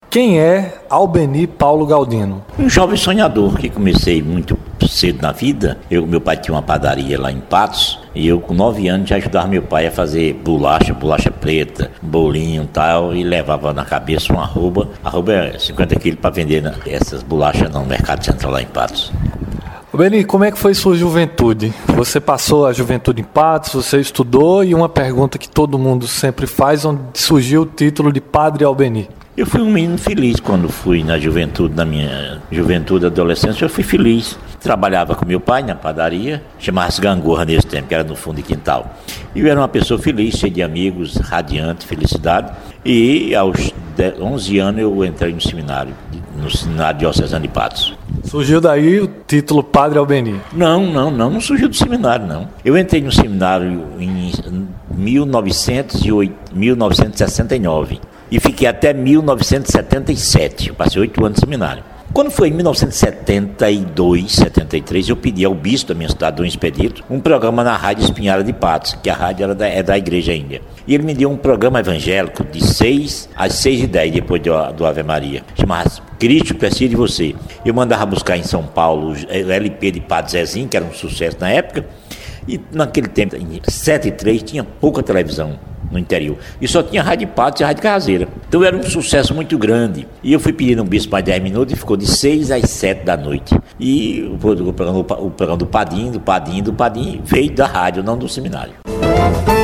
Quem é Albeni Paulo Galdino? Um jovem sonhador que comecei muito cedo na vida. Meu pai tinha uma padaria lá em Patos e eu com 9 anos já ajudava meu pai a fazer bolacha preta, bolinho e tal, e levava na cabeça uma arroba é 50 quilos para vender essas bolachas no Mercado Central lá em Patos. Albeni, como é que foi sua juventude? Você passou a juventude em Patos, você estudou, e uma pergunta que todo mundo sempre faz, onde surgiu o título de Padre Albeni. Eu fui um menino feliz quando fui na juventude, na minha juventude, adolescência, eu fui feliz. Trabalhava com meu pai na padaria, chamava-se Gangorra nesse tempo, que era no fundo de quintal. E eu era uma pessoa feliz, cheia de amigos, radiante, felicidade. E aos 11 anos eu entrei no seminário diocesano de Patos. Surgiu daí o título Padre Albeni? Não surgiu do seminário, não. Eu entrei no seminário em 1969 e fiquei até 1977, eu passei 8 anos no seminário. Quando foi em 1972, 73, eu pedi ao bispo da minha cidade, Dom Expedito, um programa na Rádio Espinhara de Patos, que a rádio é da igreja ainda. E ele me deu um programa evangélico de 6 às 6h10, depois do Ave Maria. Chamava-se Cristo Precisa de Você. Eu mandava buscar em São Paulo o LP de Padre Zezinho, que era um sucesso na época. E naquele tempo, em 73, tinha pouca televisão no interior. E só tinha Rádio Patos e Rádio Caseira. Então era um sucesso muito grande. E eu fui pedindo um bispo mais 10 minutos e ficou de 6 às 7 da noite. E o programa do Padim veio da rádio, não do seminário.